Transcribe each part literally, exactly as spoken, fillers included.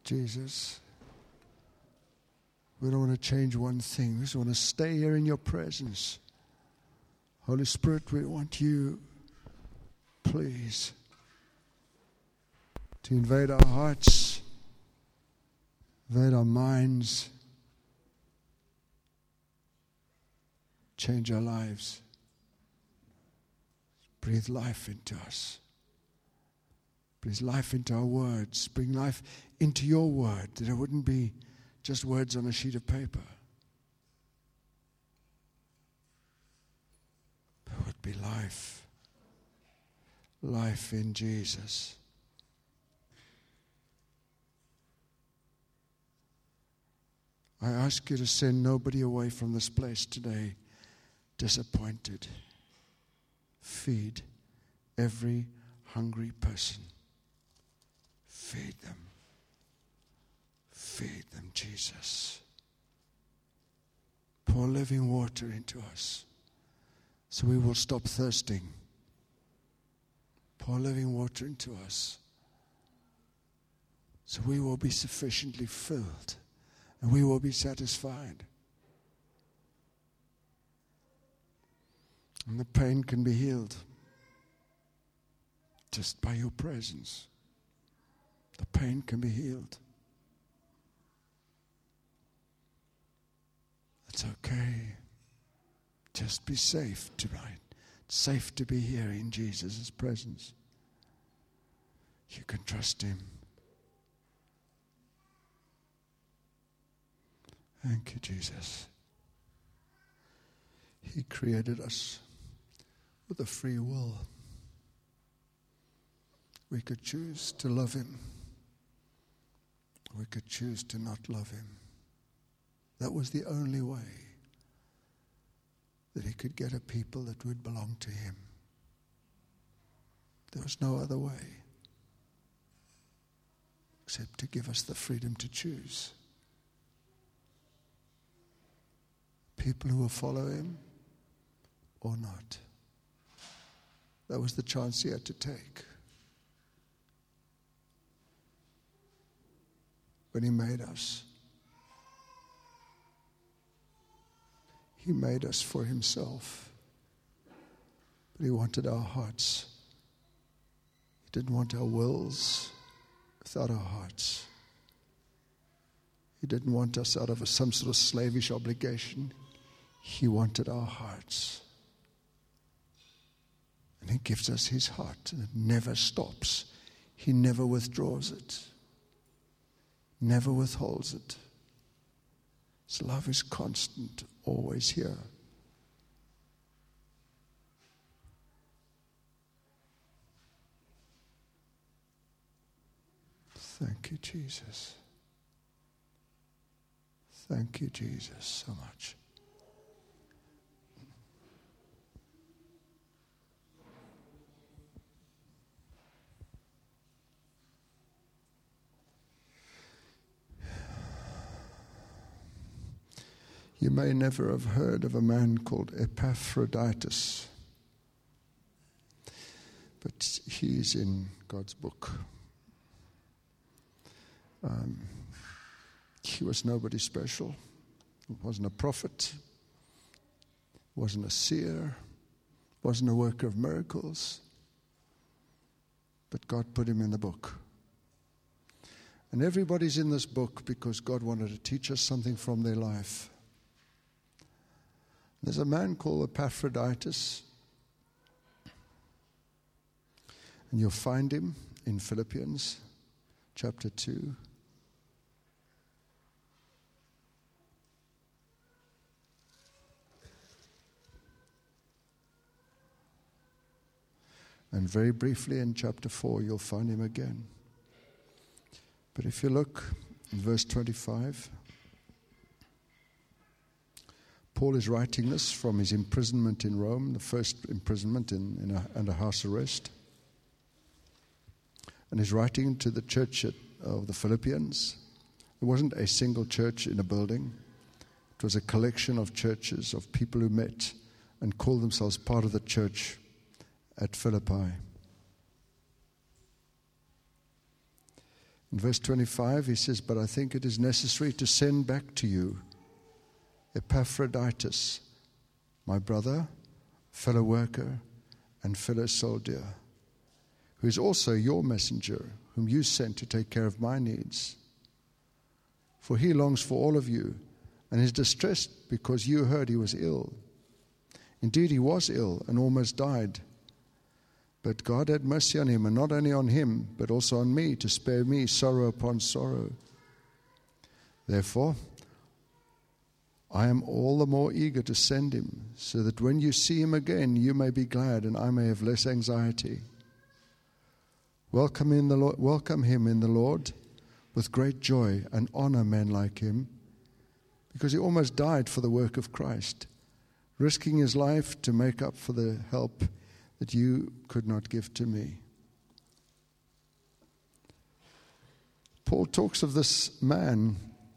Jesus. We don't want to change one thing. We just want to stay here in your presence. Holy Spirit, we want you, please, to invade our hearts, invade our minds, change our lives. Breathe life into us. Breathe life into our words. Bring life into your word, that it wouldn't be just words on a sheet of paper. But it would be life. Life in Jesus. I ask you to send nobody away from this place today disappointed. Feed every hungry person. Feed them. Feed them, Jesus. Pour living water into us so we will stop thirsting. Pour living water into us so we will be sufficiently filled and we will be satisfied. And the pain can be healed just by your presence. The pain can be healed. It's okay. Just be safe tonight. It's safe to be here in Jesus' presence. You can trust him. Thank you, Jesus. He created us with a free will. We could choose to love him. We could choose to not love him. That was the only way that he could get a people that would belong to him. There was no other way except to give us the freedom to choose. People who will follow him or not. That was the chance he had to take. When he made us, he made us for himself. But he wanted our hearts. He didn't want our wills without our hearts. He didn't want us out of a, some sort of slavish obligation. He wanted our hearts. And he gives us his heart, and it never stops. He never withdraws it. Never withholds it. His love is constant, always here. Thank you, Jesus. Thank you, Jesus, so much. You may never have heard of a man called Epaphroditus, but he's in God's book. Um, he was nobody special. He wasn't a prophet, wasn't a seer, wasn't a worker of miracles, but God put him in the book. And everybody's in this book because God wanted to teach us something from their life. There's a man called Epaphroditus, and you'll find him in Philippians chapter two. And very briefly in chapter four, you'll find him again. But if you look in verse twenty-five, Paul is writing this from his imprisonment in Rome, the first imprisonment in, in a, under house arrest. And he's writing to the church at, of the Philippians. It wasn't a single church in a building. It was a collection of churches, of people who met and called themselves part of the church at Philippi. In verse twenty-five, he says, "But I think it is necessary to send back to you Epaphroditus, my brother, fellow worker, and fellow soldier, who is also your messenger, whom you sent to take care of my needs. For he longs for all of you, and is distressed because you heard he was ill. Indeed, he was ill and almost died. But God had mercy on him, and not only on him, but also on me, to spare me sorrow upon sorrow. Therefore, I am all the more eager to send him, so that when you see him again, you may be glad, and I may have less anxiety. Welcome in the Lord, welcome him in the Lord with great joy, and honor men like him, because he almost died for the work of Christ, risking his life to make up for the help that you could not give to me." Paul talks of this man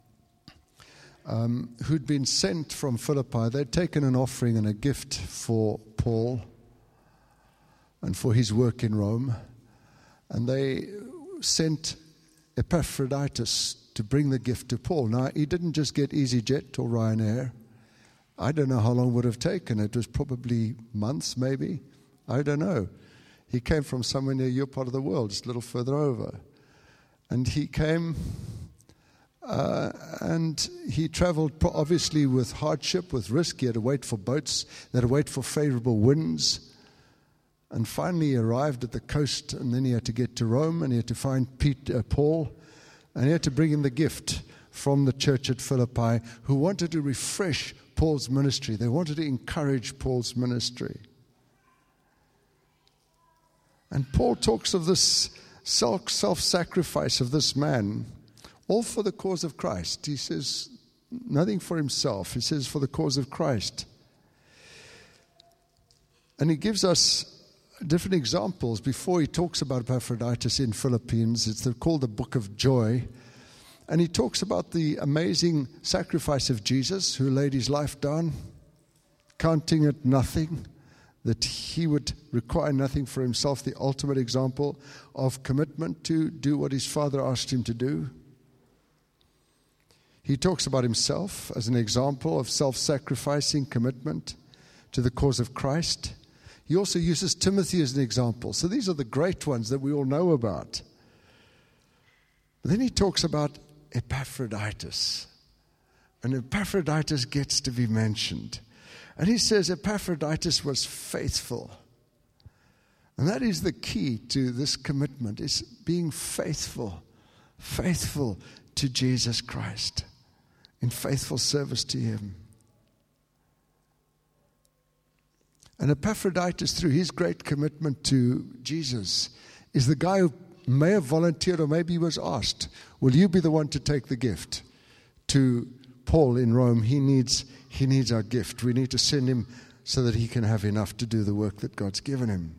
um, who'd been sent from Philippi. They'd taken an offering and a gift for Paul and for his work in Rome, and they sent Epaphroditus to bring the gift to Paul. Now, he didn't just get EasyJet or Ryanair. I don't know how long it would have taken. It was probably months, maybe. I don't know. He came from somewhere near your part of the world, just a little further over. And he came uh, and he traveled obviously with hardship, with risk. He had to wait for boats. They had to wait for favorable winds. And finally he arrived at the coast, and then he had to get to Rome, and he had to find Pete, uh, Paul, and he had to bring him the gift from the church at Philippi, who wanted to refresh Paul's ministry. They wanted to encourage Paul's ministry. And Paul talks of this self, self-sacrifice of this man, all for the cause of Christ. He says nothing for himself. He says for the cause of Christ. And he gives us different examples before he talks about Epaphroditus in Philippians. It's called the Book of Joy. And he talks about the amazing sacrifice of Jesus, who laid his life down, counting it nothing, that he would require nothing for himself, the ultimate example of commitment to do what his Father asked him to do. He talks about himself as an example of self-sacrificing commitment to the cause of Christ. He also uses Timothy as an example. So these are the great ones that we all know about. But then he talks about Epaphroditus. And Epaphroditus gets to be mentioned. And he says Epaphroditus was faithful. And that is the key to this commitment, is being faithful, faithful to Jesus Christ, in faithful service to him. And Epaphroditus, through his great commitment to Jesus, is the guy who may have volunteered, or maybe he was asked, will you be the one to take the gift to Paul in Rome? He needs, he needs our gift. We need to send him so that he can have enough to do the work that God's given him.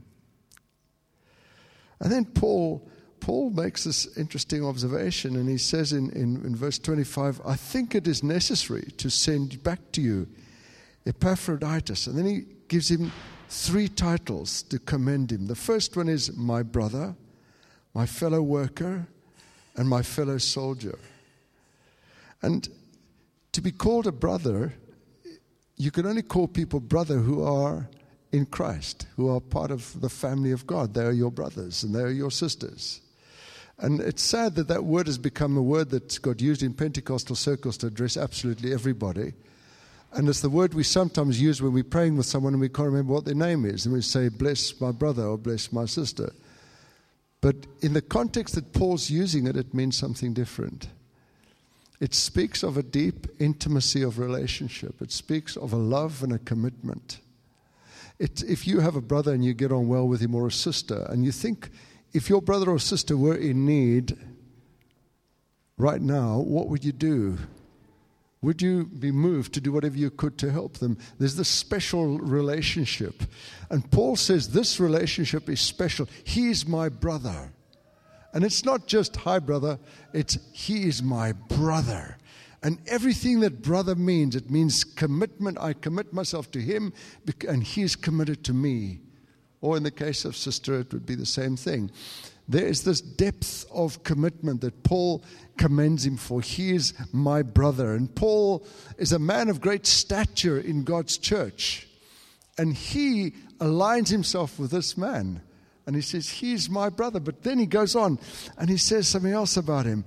And then Paul, Paul makes this interesting observation, and he says in, in, in verse twenty-five, I think it is necessary to send back to you Epaphroditus. And then he gives him three titles to commend him. The first one is my brother, my fellow worker, and my fellow soldier. And to be called a brother, you can only call people brother who are in Christ, who are part of the family of God. They are your brothers and they are your sisters. And it's sad that that word has become a word that got used in Pentecostal circles to address absolutely everybody. And it's the word we sometimes use when we're praying with someone and we can't remember what their name is. And we say, bless my brother or bless my sister. But in the context that Paul's using it, it means something different. It speaks of a deep intimacy of relationship. It speaks of a love and a commitment. It, if you have a brother and you get on well with him, or a sister, and you think if your brother or sister were in need right now, what would you do? Would you be moved to do whatever you could to help them? There's this special relationship. And Paul says this relationship is special. He is my brother. And it's not just, hi brother, it's he is my brother. And everything that brother means, it means commitment. I commit myself to him and he is committed to me. Or in the case of sister, it would be the same thing. there is this depth of commitment that Paul commends him for. He is my brother. And Paul is a man of great stature in God's church. And he aligns himself with this man. And he says, he's my brother. But then he goes on and he says something else about him.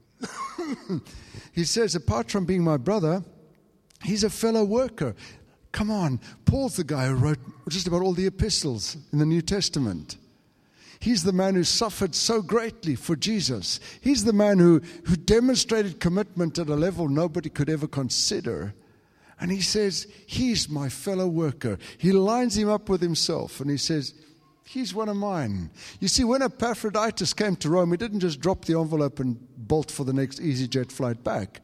He says, apart from being my brother, he's a fellow worker. Come on, Paul's the guy who wrote just about all the epistles in the New Testament. He's the man who suffered so greatly for Jesus. He's the man who, who demonstrated commitment at a level nobody could ever consider. And he says, he's my fellow worker. He lines him up with himself and he says, he's one of mine. You see, when Epaphroditus came to Rome, he didn't just drop the envelope and bolt for the next EasyJet flight back.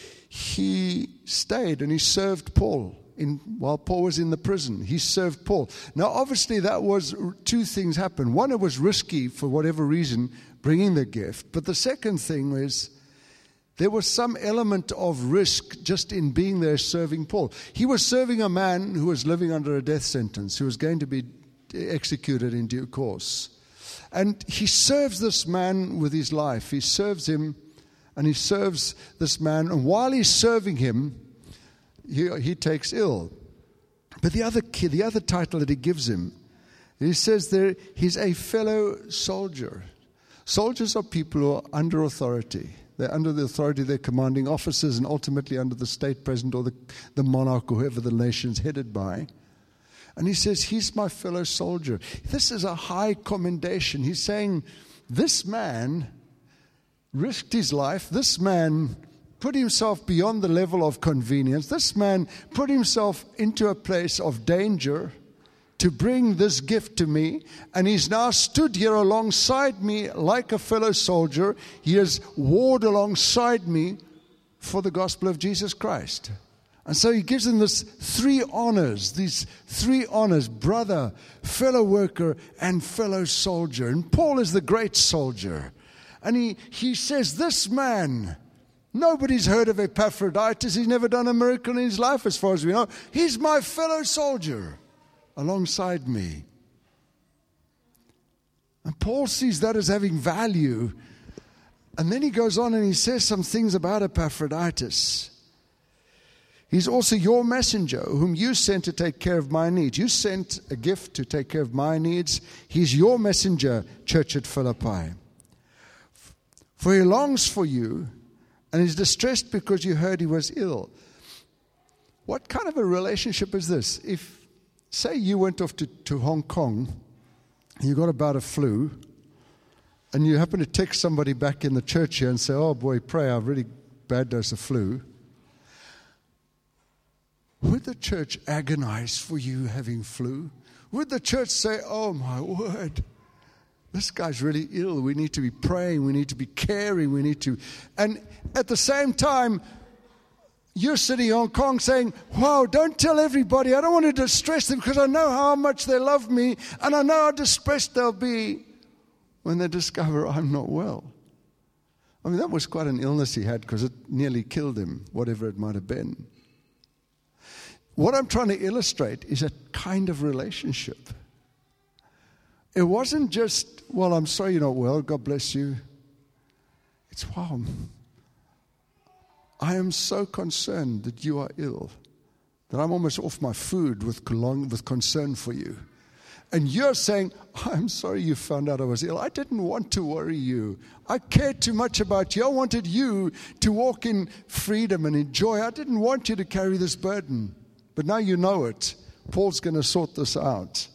He stayed and he served Paul. In, while Paul was in the prison, he served Paul. Now, obviously, that was two things happened. One, it was risky for whatever reason, bringing the gift. But the second thing was there was some element of risk just in being there serving Paul. He was serving a man who was living under a death sentence, who was going to be executed in due course. And he serves this man with his life. He serves him, and he serves this man. And while he's serving him, He, he takes ill. But the other key, the other title that he gives him, he says there, he's a fellow soldier. Soldiers are people who are under authority. They're under the authority of their commanding officers and ultimately under the state president or the, the monarch or whoever the nation's headed by. And he says, he's my fellow soldier. This is a high commendation. He's saying, this man risked his life. This man put himself beyond the level of convenience. This man put himself into a place of danger to bring this gift to me. And he's now stood here alongside me like a fellow soldier. He has warred alongside me for the gospel of Jesus Christ. And so he gives him this three honors, these three honors, brother, fellow worker, and fellow soldier. And Paul is the great soldier. And he, he says, this man, nobody's heard of Epaphroditus. He's never done a miracle in his life as far as we know. He's my fellow soldier alongside me. And Paul sees that as having value. And then he goes on and he says some things about Epaphroditus. He's also your messenger, whom you sent to take care of my needs. You sent a gift to take care of my needs. He's your messenger, church at Philippi. For he longs for you and is distressed because you heard he was ill. What kind of a relationship is this? If, say, you went off to, to Hong Kong, you got about a flu, and you happen to text somebody back in the church here and say, oh boy, pray, I've really bad dose of flu. Would the church agonize for you having flu? Would the church say, oh my word, this guy's really ill. We need to be praying. We need to be caring. We need to. And at the same time, you're sitting in Hong Kong saying, wow, don't tell everybody. I don't want to distress them because I know how much they love me. And I know how distressed they'll be when they discover I'm not well. I mean, that was quite an illness he had because it nearly killed him, whatever it might have been. What I'm trying to illustrate is a kind of relationship. It wasn't just, well, I'm sorry you're not well, God bless you. It's, wow, I am so concerned that you are ill, that I'm almost off my food with, with concern for you. And you're saying, I'm sorry you found out I was ill. I didn't want to worry you. I cared too much about you. I wanted you to walk in freedom and in joy. I didn't want you to carry this burden. But now you know it. Paul's going to sort this out.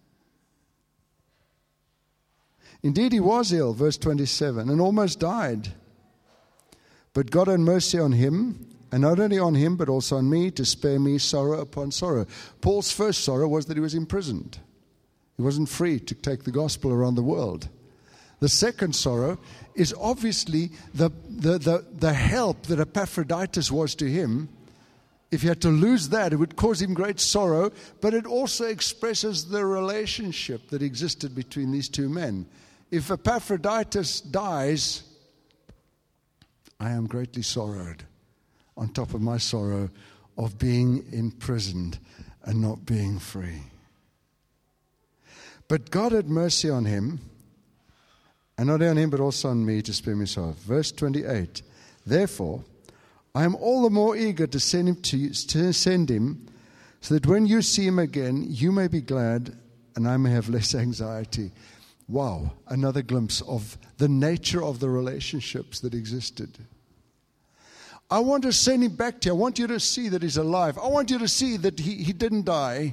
Indeed, he was ill, verse twenty-seven, and almost died. But God had mercy on him, and not only on him, but also on me, to spare me sorrow upon sorrow. Paul's first sorrow was that he was imprisoned. He wasn't free to take the gospel around the world. The second sorrow is obviously the, the, the, the help that Epaphroditus was to him. If he had to lose that, it would cause him great sorrow, but it also expresses the relationship that existed between these two men. If Epaphroditus dies, I am greatly sorrowed, on top of my sorrow of being imprisoned and not being free. But God had mercy on him, and not only on him, but also on me to spare me sorrow. Verse twenty-eight. Therefore, I am all the more eager to send him to you, to send him, so that when you see him again, you may be glad, and I may have less anxiety. Wow, another glimpse of the nature of the relationships that existed. I want to send him back to you. I want you to see that he's alive. I want you to see that he, he didn't die.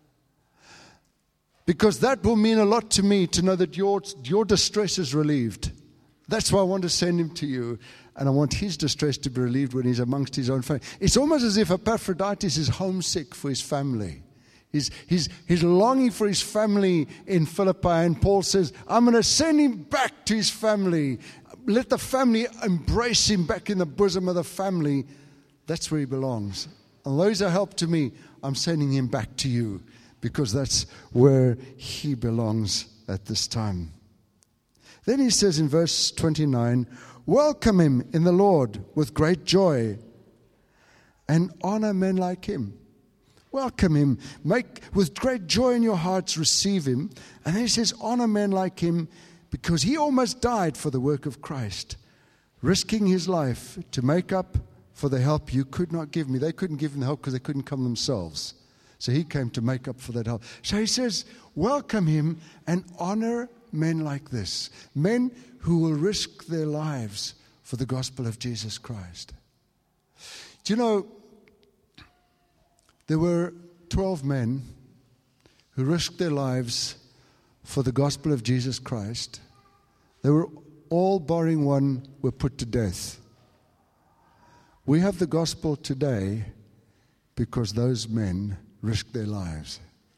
Because that will mean a lot to me to know that your, your distress is relieved. That's why I want to send him to you. And I want his distress to be relieved when he's amongst his own family. It's almost as if Epaphroditus is homesick for his family. He's, he's, he's longing for his family in Philippi. And Paul says, I'm going to send him back to his family. Let the family embrace him back in the bosom of the family. That's where he belongs. And those are help to me. I'm sending him back to you because that's where he belongs at this time. Then he says in verse twenty-nine, welcome him in the Lord with great joy and honor men like him. Welcome him. Make with great joy in your hearts, receive him. And then he says, honor men like him, because he almost died for the work of Christ, risking his life to make up for the help you could not give me. They couldn't give him the help because they couldn't come themselves. So he came to make up for that help. So he says, welcome him and honor men like this. Men who will risk their lives for the gospel of Jesus Christ. Do you know, there were twelve men who risked their lives for the gospel of Jesus Christ. They were all, barring one, were put to death. We have the gospel today because those men risked their lives.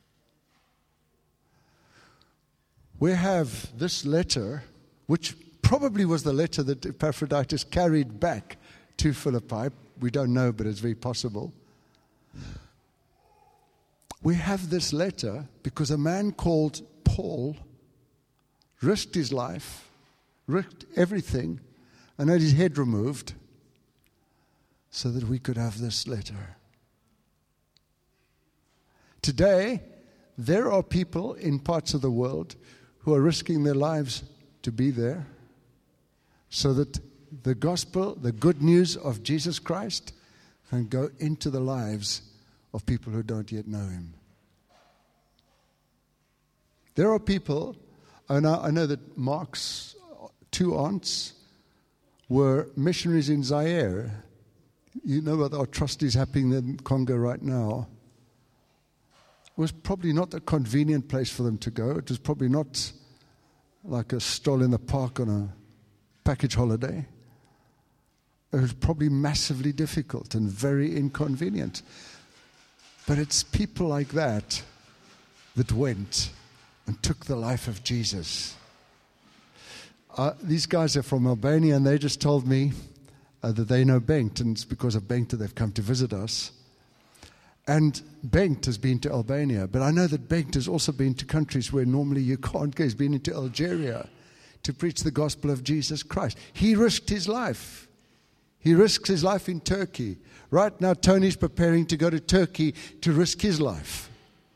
We have this letter, which probably was the letter that Epaphroditus carried back to Philippi. We don't know, but it's very possible. We have this letter because a man called Paul risked his life, risked everything, and had his head removed so that we could have this letter. Today, there are people in parts of the world who are risking their lives to be there so that the gospel, the good news of Jesus Christ, can go into the lives of people who don't yet know him. There are people, and I know that Mark's two aunts were missionaries in Zaire. You know what our trustees happening in Congo right now. It was probably not a convenient place for them to go. It was probably not like a stroll in the park on a package holiday. It was probably massively difficult and very inconvenient. But it's people like that that went and took the life of Jesus. Uh, these guys are from Albania, and they just told me uh, that they know Bengt, and it's because of Bengt that they've come to visit us. And Bengt has been to Albania, but I know that Bengt has also been to countries where normally you can't go. He's been into Algeria to preach the gospel of Jesus Christ. He risked his life. He risks his life in Turkey. Right now, Tony's preparing to go to Turkey to risk his life.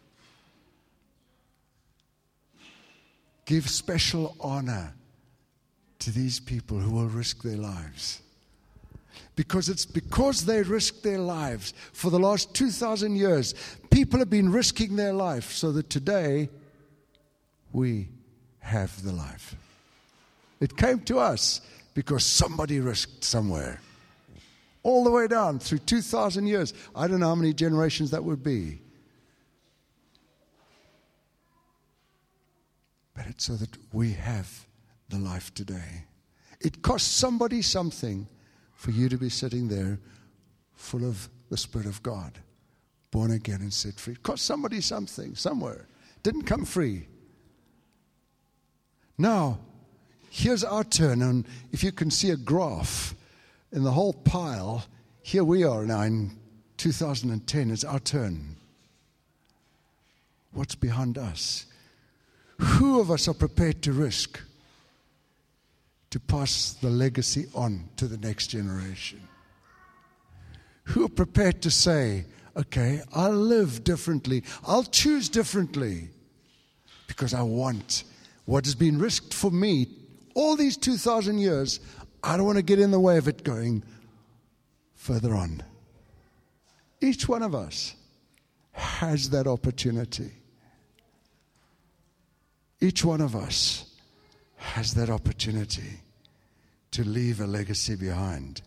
Give special honor to these people who will risk their lives. Because it's because they risked their lives for the last two thousand years. People have been risking their life so that today we have the life. It came to us because somebody risked somewhere. All the way down through two thousand years. I don't know how many generations that would be. But it's so that we have the life today. It costs somebody something for you to be sitting there full of the Spirit of God, born again and set free. It cost somebody something, somewhere. Didn't come free. Now, here's our turn. And if you can see a graph in the whole pile, here we are now in two thousand ten. It's our turn. What's behind us? Who of us are prepared to risk to pass the legacy on to the next generation? Who are prepared to say, okay, I'll live differently. I'll choose differently because I want what has been risked for me all these two thousand years, I don't want to get in the way of it going further on. Each one of us has that opportunity. Each one of us has that opportunity to leave a legacy behind.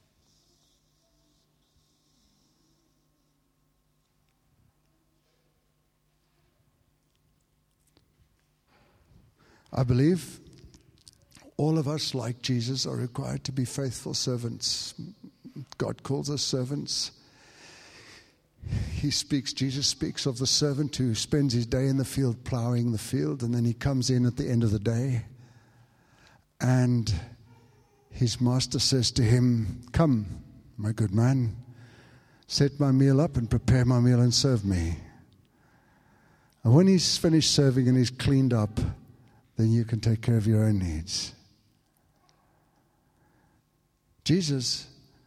I believe all of us, like Jesus, are required to be faithful servants. God calls us servants. He speaks, Jesus speaks of the servant who spends his day in the field plowing the field, and then he comes in at the end of the day, and his master says to him, "Come, my good man, set my meal up and prepare my meal and serve me. And when he's finished serving and he's cleaned up, then you can take care of your own needs." Jesus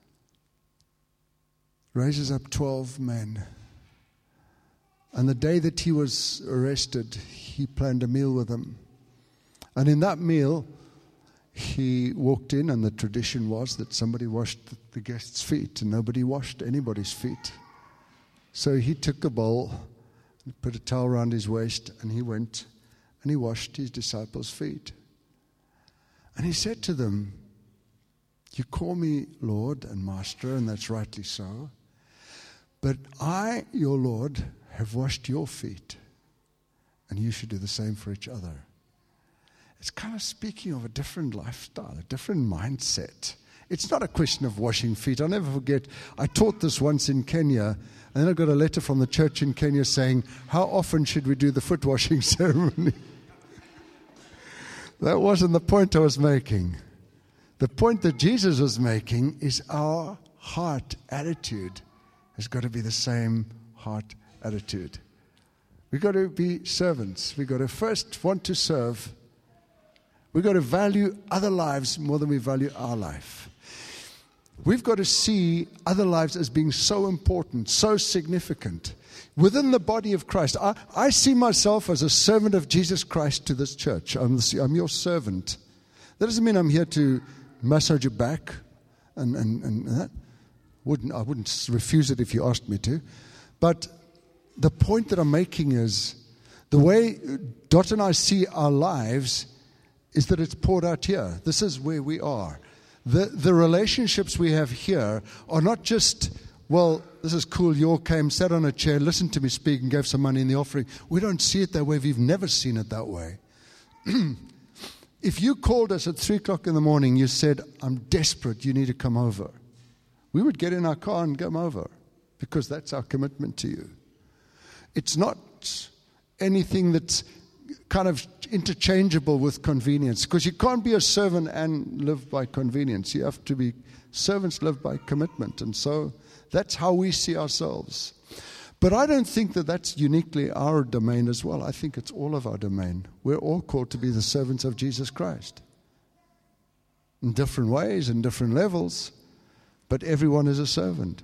raises up twelve men. And the day that he was arrested, he planned a meal with them. And in that meal, he walked in, and the tradition was that somebody washed the guests' feet, and nobody washed anybody's feet. So he took a bowl, put a towel around his waist, and he went and he washed his disciples' feet. And he said to them, "You call me Lord and Master, and that's rightly so. But I, your Lord, have washed your feet, and you should do the same for each other." It's kind of speaking of a different lifestyle, a different mindset. It's not a question of washing feet. I'll never forget, I taught this once in Kenya, and then I got a letter from the church in Kenya saying, "How often should we do the foot washing ceremony?" That wasn't the point I was making. The point that Jesus was making is our heart attitude has got to be the same heart attitude. We've got to be servants. We've got to first want to serve. We've got to value other lives more than we value our life. We've got to see other lives as being so important, so significant. Within the body of Christ, I, I see myself as a servant of Jesus Christ to this church. I'm, the, I'm your servant. That doesn't mean I'm here to massage your back and, and, and that. Wouldn't, I wouldn't refuse it if you asked me to. But the point that I'm making is the way Dot and I see our lives is that it's poured out here. This is where we are. The, the relationships we have here are not just, well, this is cool, you all came, sat on a chair, listened to me speak, and gave some money in the offering. We don't see it that way. We've never seen it that way. If you called us at three o'clock in the morning, you said, "I'm desperate, you need to come over," we would get in our car and come over, because that's our commitment to you. It's not anything that's kind of interchangeable with convenience, because you can't be a servant and live by convenience. You have to be, servants live by commitment, and so that's how we see ourselves. But I don't think that that's uniquely our domain as well. I think it's all of our domain. We're all called to be the servants of Jesus Christ in different ways, in different levels, but everyone is a servant.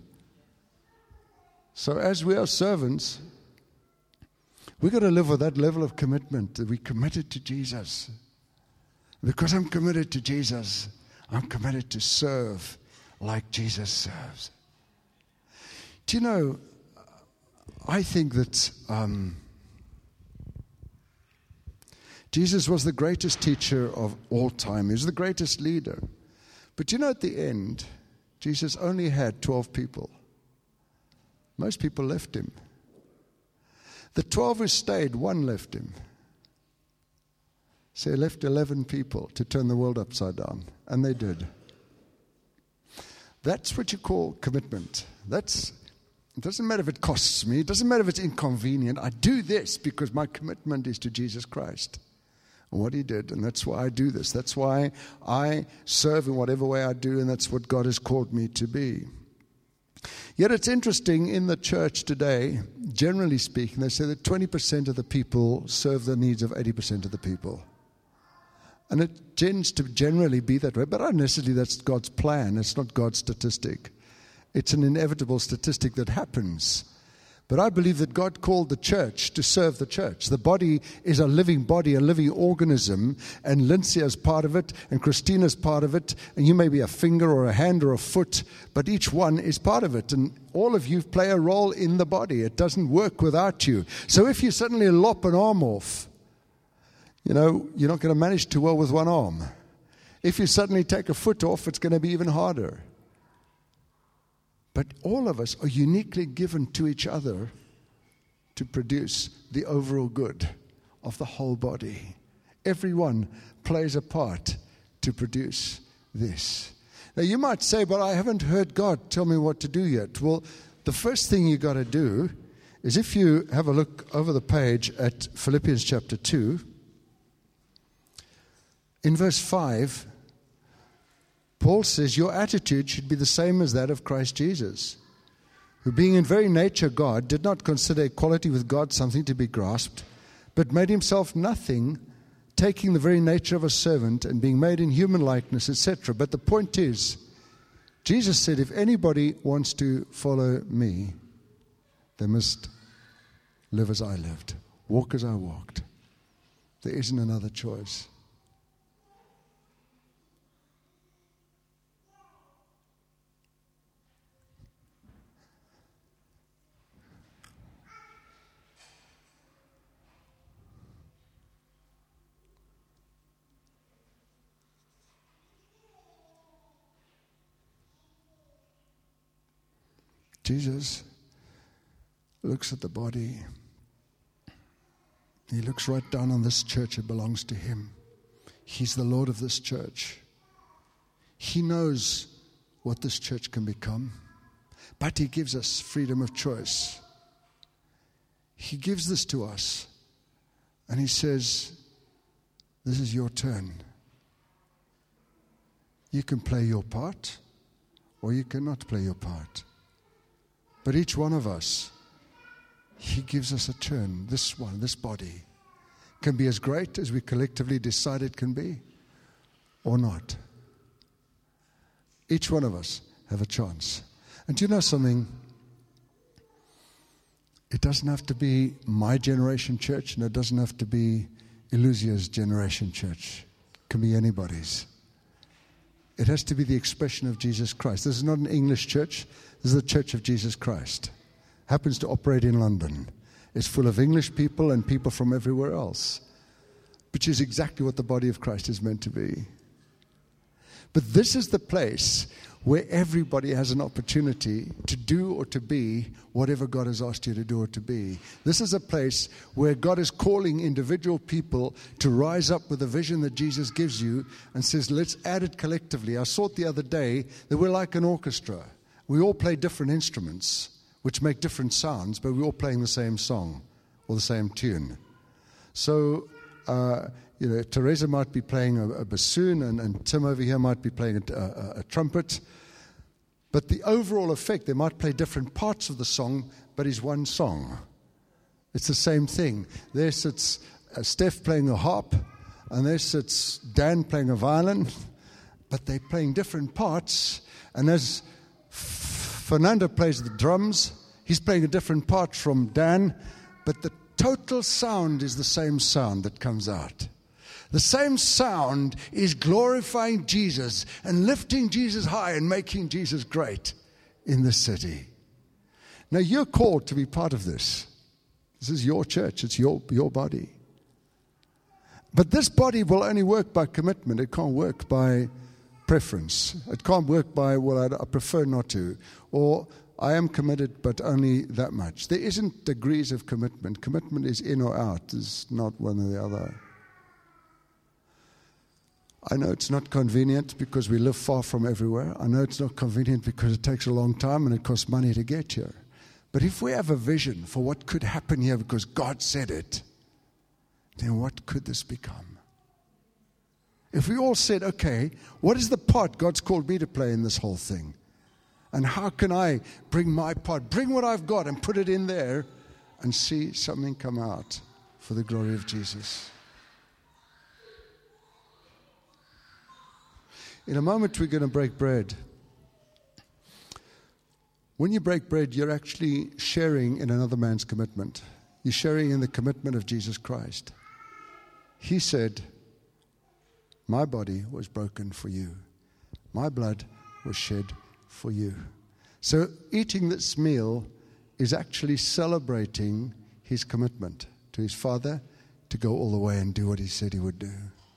So as we are servants, we've got to live with that level of commitment, that we're committed to Jesus. Because I'm committed to Jesus, I'm committed to serve like Jesus serves. Do you know, I think that um, Jesus was the greatest teacher of all time. He was the greatest leader. But you know, at the end, Jesus only had twelve people. Most people left him. The twelve who stayed, one left him. So he left eleven people to turn the world upside down. And they did. That's what you call commitment. That's, it doesn't matter if it costs me. It doesn't matter if it's inconvenient. I do this because my commitment is to Jesus Christ and what he did. And that's why I do this. That's why I serve in whatever way I do. And that's what God has called me to be. Yet it's interesting, in the church today, generally speaking, they say that twenty percent of the people serve the needs of eighty percent of the people. And it tends to generally be that way, but not necessarily that's God's plan. It's not God's statistic. It's an inevitable statistic that happens. But I believe that God called the church to serve the church. The body is a living body, a living organism, and Lindsay is part of it, and Christina's part of it, and you may be a finger or a hand or a foot, but each one is part of it, and all of you play a role in the body. It doesn't work without you. So if you suddenly lop an arm off, you know, you're not going to manage too well with one arm. If you suddenly take a foot off, it's going to be even harder. But all of us are uniquely given to each other to produce the overall good of the whole body. Everyone plays a part to produce this. Now you might say, but I haven't heard God tell me what to do yet. Well, the first thing you got to do is, if you have a look over the page at Philippians chapter two, in verse five, Paul says, your attitude should be the same as that of Christ Jesus, who being in very nature God, did not consider equality with God something to be grasped, but made himself nothing, taking the very nature of a servant and being made in human likeness, et cetera. But the point is, Jesus said, if anybody wants to follow me, they must live as I lived, walk as I walked. There isn't another choice. Jesus looks at the body. He looks right down on this church. It belongs to him. He's the Lord of this church. He knows what this church can become, but he gives us freedom of choice. He gives this to us, and he says, this is your turn. You can play your part, or you cannot play your part. But each one of us, he gives us a turn. This one, this body, can be as great as we collectively decide it can be, or not. Each one of us have a chance. And do you know something? It doesn't have to be my generation church, and it doesn't have to be Elusia's generation church. It can be anybody's. It has to be the expression of Jesus Christ. This is not an English church. This is the Church of Jesus Christ. Happens to operate in London. It's full of English people and people from everywhere else, which is exactly what the body of Christ is meant to be. But this is the place where everybody has an opportunity to do or to be whatever God has asked you to do or to be. This is a place where God is calling individual people to rise up with the vision that Jesus gives you and says, let's add it collectively. I saw it the other day that we're like an orchestra. We all play different instruments, which make different sounds, but we're all playing the same song or the same tune. So, uh, you know, Teresa might be playing a, a bassoon, and, and Tim over here might be playing a, a, a trumpet. But the overall effect, they might play different parts of the song, but it's one song. It's the same thing. There sits uh, Steph playing a harp, and there sits Dan playing a violin, but they're playing different parts. And as Fernando plays the drums, he's playing a different part from Dan, but the total sound is the same sound that comes out. The same sound is glorifying Jesus and lifting Jesus high and making Jesus great in this city. Now you're called to be part of this. This is your church. It's your, your body. But this body will only work by commitment. It can't work by preference. It can't work by, well, I, I prefer not to. Or I am committed, but only that much. There isn't degrees of commitment. Commitment is in or out. It's not one or the other. I know it's not convenient because we live far from everywhere. I know it's not convenient because it takes a long time and it costs money to get here. But if we have a vision for what could happen here because God said it, then what could this become? If we all said, okay, what is the part God's called me to play in this whole thing? And how can I bring my part, bring what I've got and put it in there and see something come out for the glory of Jesus? In a moment, we're going to break bread. When you break bread, you're actually sharing in another man's commitment. You're sharing in the commitment of Jesus Christ. He said, my body was broken for you. My blood was shed for you. So eating this meal is actually celebrating his commitment to his Father to go all the way and do what he said he would do.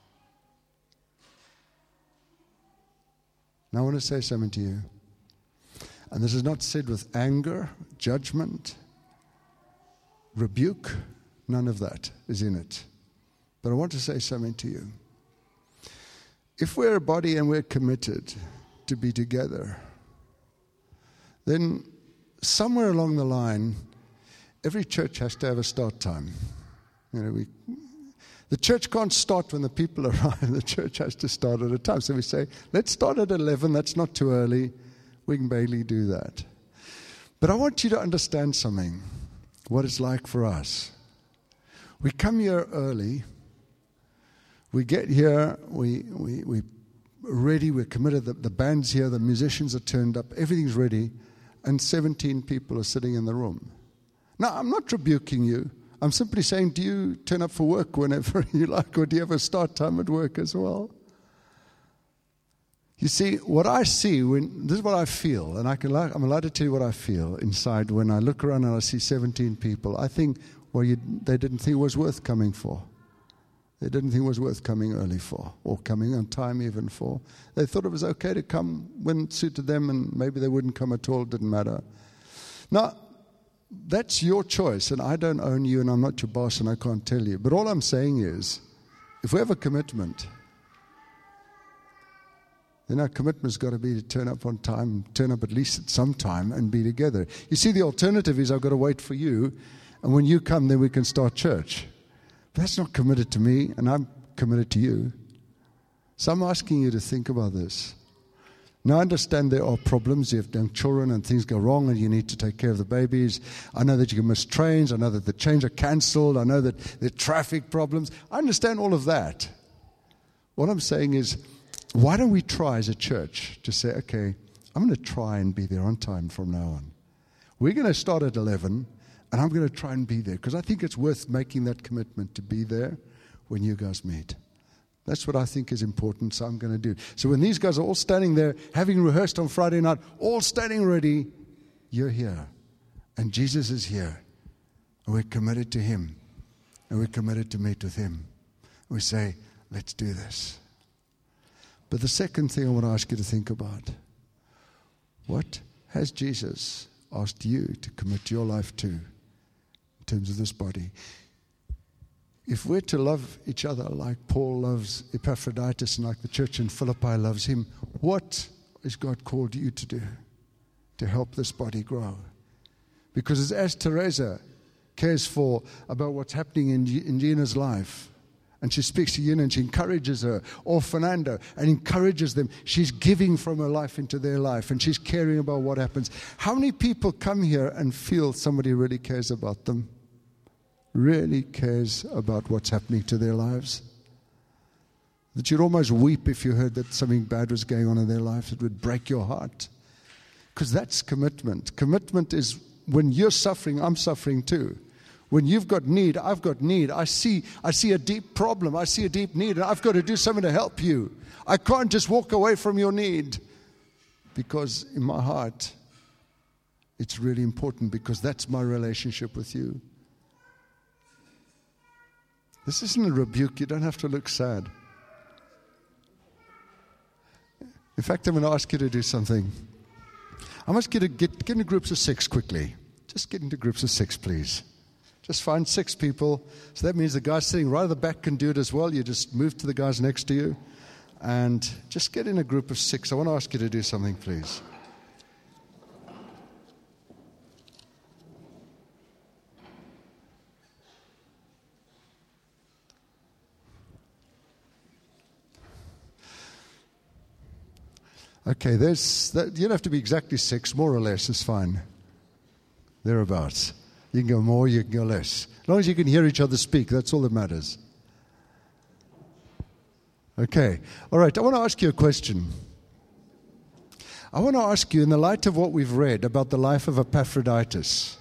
Now I want to say something to you. And this is not said with anger, judgment, rebuke. None of that is in it. But I want to say something to you. If we're a body and we're committed to be together, then somewhere along the line, every church has to have a start time. You know, we, the church can't start when the people arrive. The church has to start at a time. So we say, let's start at eleven. That's not too early. We can barely do that. But I want you to understand something, what it's like for us. We come here early. We get here, we, we, we're ready, we're committed. The, the band's here, the musicians are turned up, everything's ready, and seventeen people are sitting in the room. Now, I'm not rebuking you. I'm simply saying, do you turn up for work whenever you like, or do you have a start time at work as well? You see, what I see, when this is what I feel, and I can, I'm allowed to tell you what I feel inside when I look around and I see seventeen people. I think, well, you, they didn't think it was worth coming for. They didn't think it was worth coming early for, or coming on time even for. They thought it was okay to come when it suited them, and maybe they wouldn't come at all. It didn't matter. Now, that's your choice, and I don't own you, and I'm not your boss, and I can't tell you. But all I'm saying is, if we have a commitment, then our commitment's got to be to turn up on time, turn up at least at some time, and be together. You see, the alternative is I've got to wait for you, and when you come, then we can start church. But that's not committed to me, and I'm committed to you. So I'm asking you to think about this. Now, I understand there are problems. You have young children and things go wrong and you need to take care of the babies. I know that you can miss trains. I know that the trains are cancelled. I know that there are traffic problems. I understand all of that. What I'm saying is, why don't we try as a church to say, okay, I'm going to try and be there on time from now on. We're going to start at eleven, and I'm going to try and be there because I think it's worth making that commitment to be there when you guys meet. That's what I think is important, so I'm going to do. So when these guys are all standing there, having rehearsed on Friday night, all standing ready, you're here. And Jesus is here. And we're committed to Him. And we're committed to meet with Him. We say, let's do this. But the second thing I want to ask you to think about, what has Jesus asked you to commit your life to in terms of this body? If we're to love each other like Paul loves Epaphroditus and like the church in Philippi loves him, what has God called you to do to help this body grow? Because as Teresa cares for about what's happening in, in Gina's life, and she speaks to Gina and she encourages her, or Fernando, and encourages them, she's giving from her life into their life, and she's caring about what happens. How many people come here and feel somebody really cares about them? Really cares about what's happening to their lives? That you'd almost weep if you heard that something bad was going on in their life. It would break your heart. Because that's commitment. Commitment is when you're suffering, I'm suffering too. When you've got need, I've got need. I see, I see a deep problem. I see a deep need, and I've got to do something to help you. I can't just walk away from your need. Because in my heart, it's really important because that's my relationship with you. This isn't a rebuke. You don't have to look sad. In fact, I'm going to ask you to do something. I'm ask you to get, get into groups of six quickly. Just get into groups of six, please. Just find six people. So that means the guy sitting right at the back can do it as well. You just move to the guys next to you. And just get in a group of six. I want to ask you to do something, please. Okay, there's that, you don't have to be exactly six, more or less is fine. Thereabouts. You can go more, you can go less. As long as you can hear each other speak, that's all that matters. Okay, all right, I want to ask you a question. I want to ask you, in the light of what we've read about the life of Epaphroditus,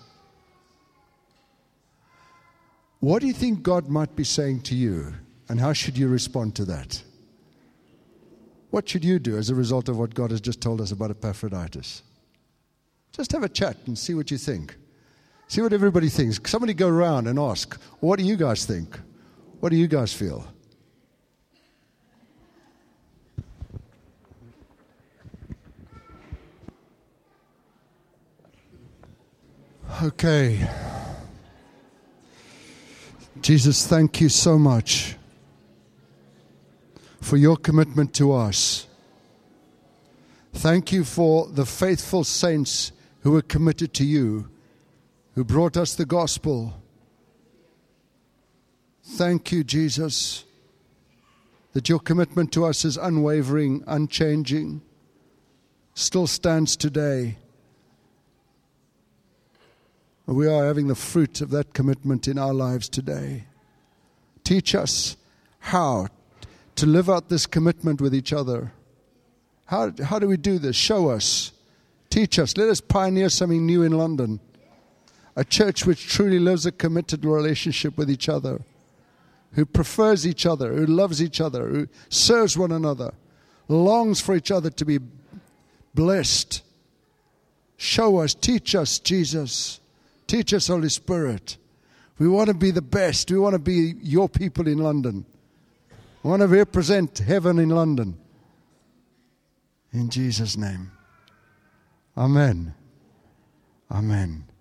what do you think God might be saying to you, and how should you respond to that? What should you do as a result of what God has just told us about Epaphroditus? Just have a chat and see what you think. See what everybody thinks. Somebody go around and ask, what do you guys think? What do you guys feel? Okay. Jesus, thank you so much for your commitment to us. Thank you for the faithful saints who were committed to you, who brought us the gospel. Thank you, Jesus, that your commitment to us is unwavering, unchanging, still stands today. We are having the fruit of that commitment in our lives today. Teach us how to live out this commitment with each other. How, how do we do this? Show us. Teach us. Let us pioneer something new in London. A church which truly lives a committed relationship with each other, who prefers each other, who loves each other, who serves one another, longs for each other to be blessed. Show us. Teach us, Jesus. Teach us, Holy Spirit. We want to be the best. We want to be your people in London. We want to represent heaven in London. In Jesus' name. Amen. Amen.